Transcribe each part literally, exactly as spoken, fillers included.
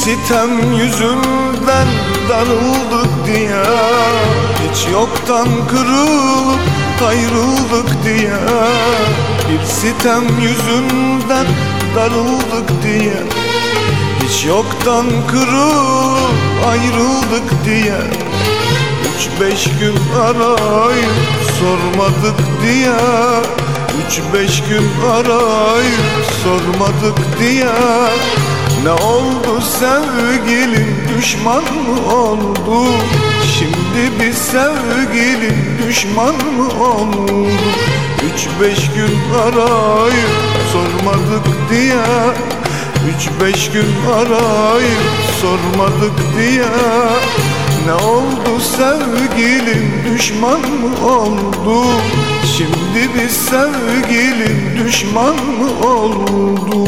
sitem yüzünden darıldık diye, hiç yoktan kırılıp ayrıldık diye. Bir sitem yüzünden darıldık diye, hiç yoktan kırılıp ayrıldık diye. Üç beş gün arayıp sormadık diye, üç beş gün arayıp sormadık diye. Ne oldu sevgilim, düşman mı oldu? Şimdi biz sevgilim, düşman mı oldu? Üç beş gün arayıp sormadık diye, üç beş gün arayıp sormadık diye. Ne oldu sevgilim, düşman mı oldu? Şimdi biz sevgilim, düşman mı oldu?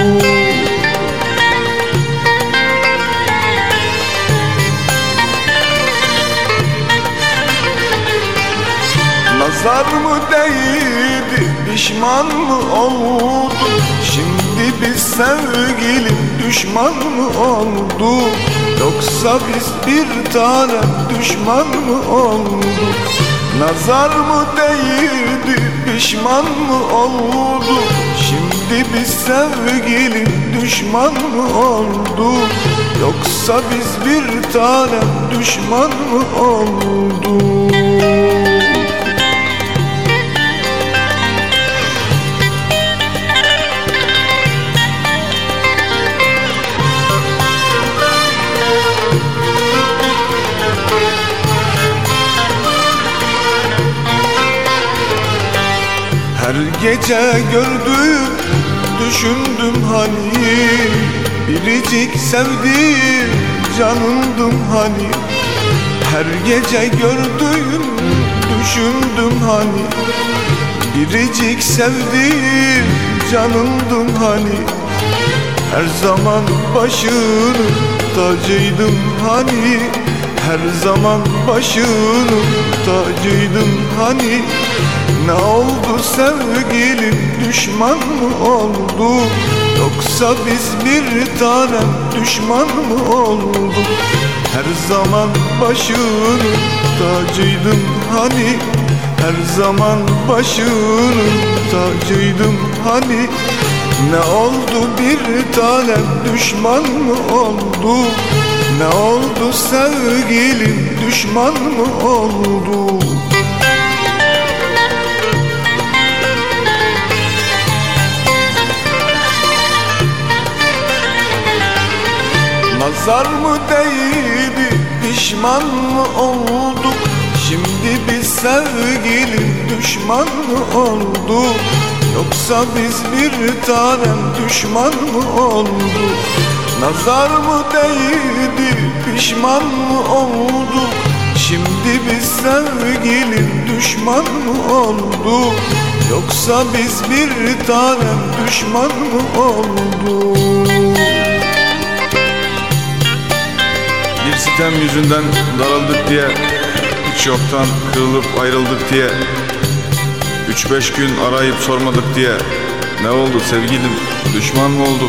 Nazar mı değdi, pişman mı oldu? Şimdi biz sevgilim, düşman mı oldu? Yoksa biz bir tane düşman mı olduk? Nazar mı değdi, pişman mı oldu? Şimdi biz sevgilim, düşman mı olduk? Yoksa biz bir tane düşman mı olduk? Her gece gördüm, düşündüm hani, biricik sevdiğim canımdım hani. Her gece gördüm, düşündüm hani, biricik sevdiğim canımdım hani. Her zaman başının tacıydım hani, her zaman başının tacıydım hani. Ne oldu sevgilim, düşman mı oldu? Yoksa biz bir tanem düşman mı olduk? Her zaman başının tacıydım hani, her zaman başının tacıydım hani. Ne oldu bir tanem, düşman mı oldu? Ne oldu sevgilim, düşman mı oldu? Nazar mı değdi, pişman mı olduk? Şimdi biz sevgilim, düşman mı olduk? Yoksa biz bir tanem düşman mı olduk? Nazar mı değdi, pişman mı olduk? Şimdi biz sevgilim, düşman mı olduk? Yoksa biz bir tanem düşman mı olduk? Bir sitem yüzünden daraldık diye, hiç yoktan kırılıp ayrıldık diye. Üç beş gün arayıp sormadık diye. Ne oldu sevgilim, düşman mı olduk?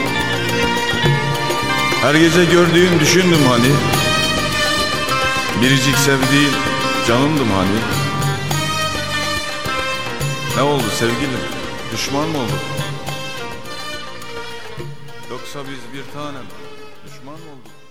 Her gece gördüğün düşündüm hani, biricik sevdiğin canımdım hani. Ne oldu sevgilim, düşman mı olduk? Yoksa biz bir tanem düşman mı olduk?